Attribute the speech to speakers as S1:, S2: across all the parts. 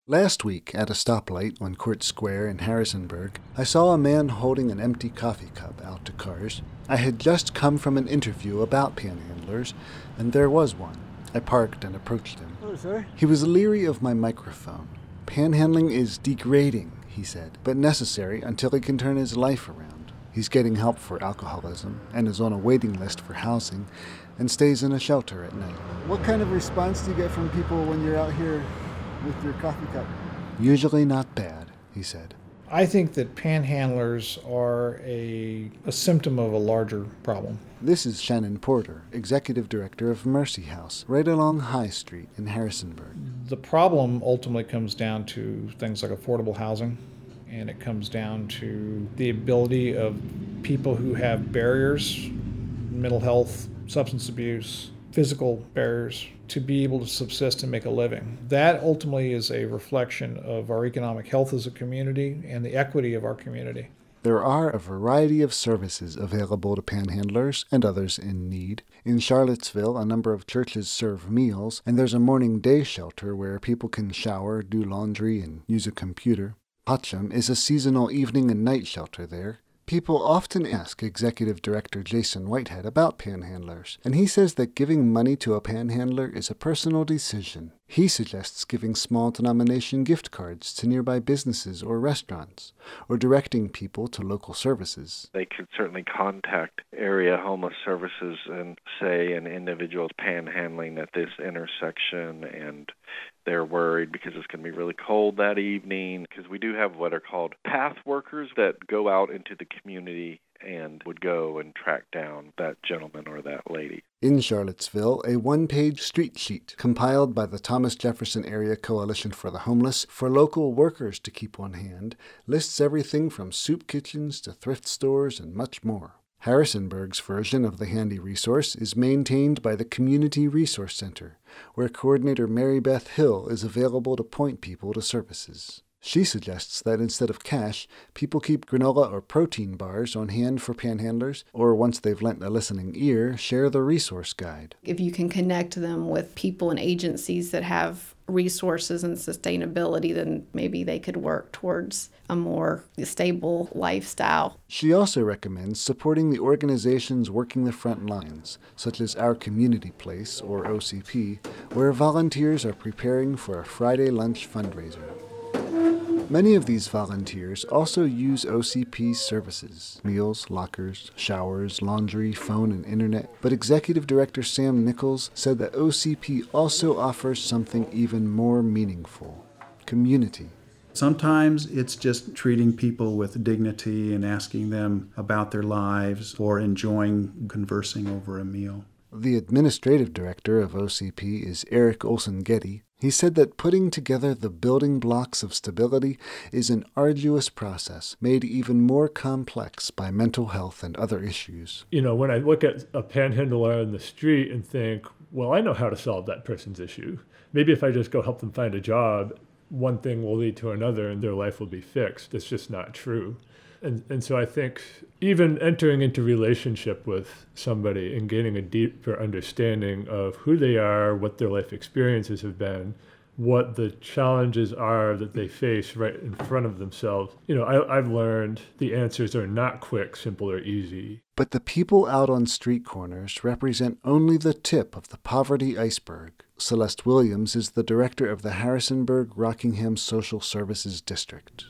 S1: Last week, at a stoplight on Court Square in Harrisonburg, I saw a man holding an empty coffee cup out to cars. I had just come from an interview about panhandlers, and there was one. I parked and approached him.
S2: Oh, sorry?
S1: He was leery of my microphone. Panhandling is degrading, he said, but necessary until he can turn his life around. He's getting help for alcoholism, and is on a waiting list for housing, and stays in a shelter at night.
S2: What kind of response do you get from people when you're out here with your coffee cup?
S1: Usually not bad, he said.
S3: I think that panhandlers are a symptom of a larger problem.
S1: This is Shannon Porter, Executive Director of Mercy House, right along High Street in Harrisonburg.
S3: The problem ultimately comes down to things like affordable housing, and it comes down to the ability of people who have barriers, mental health, substance abuse, physical barriers, to be able to subsist and make a living. That ultimately is a reflection of our economic health as a community and the equity of our community.
S1: There are a variety of services available to panhandlers and others in need. In Charlottesville, a number of churches serve meals, and there's a morning day shelter where people can shower, do laundry, and use a computer. Hotcham is a seasonal evening and night shelter there. People often ask Executive Director Jason Whitehead about panhandlers, and he says that giving money to a panhandler is a personal decision. He suggests giving small denomination gift cards to nearby businesses or restaurants, or directing people to local services.
S4: They could certainly contact area homeless services and say an individual's panhandling at this intersection, and they're worried because it's going to be really cold that evening, because we do have what are called path workers that go out into the community and would go and track down that gentleman or that lady.
S1: In Charlottesville, a one-page street sheet compiled by the Thomas Jefferson Area Coalition for the Homeless for local workers to keep on hand lists everything from soup kitchens to thrift stores and much more. Harrisonburg's version of the handy resource is maintained by the Community Resource Center, where Coordinator Mary Beth Hill is available to point people to services. She suggests that instead of cash, people keep granola or protein bars on hand for panhandlers, or once they've lent a listening ear, share the resource guide.
S5: If you can connect them with people and agencies that have resources and sustainability, then maybe they could work towards a more stable lifestyle.
S1: She also recommends supporting the organizations working the front lines, such as Our Community Place, or OCP, where volunteers are preparing for a Friday lunch fundraiser. Many of these volunteers also use OCP's services: meals, lockers, showers, laundry, phone, and internet. But Executive Director Sam Nichols said that OCP also offers something even more meaningful: community.
S6: Sometimes it's just treating people with dignity and asking them about their lives or enjoying conversing over a meal.
S1: The administrative director of OCP is Eric Olsen-Getty. He said that putting together the building blocks of stability is an arduous process, made even more complex by mental health and other issues.
S7: You know, when I look at a panhandler on the street and think, well, I know how to solve that person's issue. Maybe if I just go help them find a job, one thing will lead to another and their life will be fixed. That's just not true. And so I think even entering into relationship with somebody and gaining a deeper understanding of who they are, what their life experiences have been, what the challenges are that they face right in front of themselves. You know, I've learned the answers are not quick, simple, or easy.
S1: But the people out on street corners represent only the tip of the poverty iceberg. Celeste Williams is the director of the Harrisonburg-Rockingham Social Services District.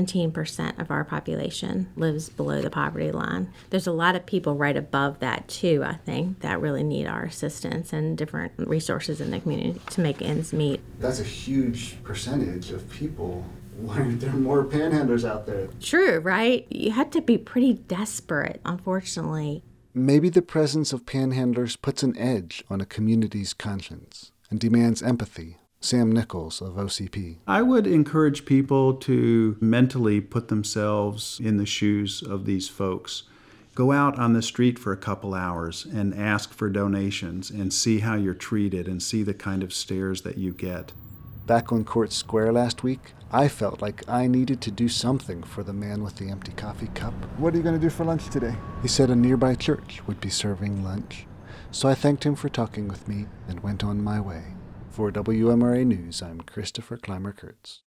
S8: 17% of our population lives below the poverty line. There's a lot of people right above that, too, I think, that really need our assistance and different resources in the community to make ends meet.
S1: That's a huge percentage of people. There are more panhandlers out there.
S8: True, right? You had to be pretty desperate, unfortunately.
S1: Maybe the presence of panhandlers puts an edge on a community's conscience and demands empathy. Sam Nichols of OCP.
S6: I would encourage people to mentally put themselves in the shoes of these folks. Go out on the street for a couple hours and ask for donations and see how you're treated and see the kind of stares that you get.
S1: Back on Court Square last week, I felt like I needed to do something for the man with the empty coffee cup.
S2: What are you going to do for lunch today?
S1: He said a nearby church would be serving lunch, so I thanked him for talking with me and went on my way. For WMRA News, I'm Christopher Clymer-Kurtz.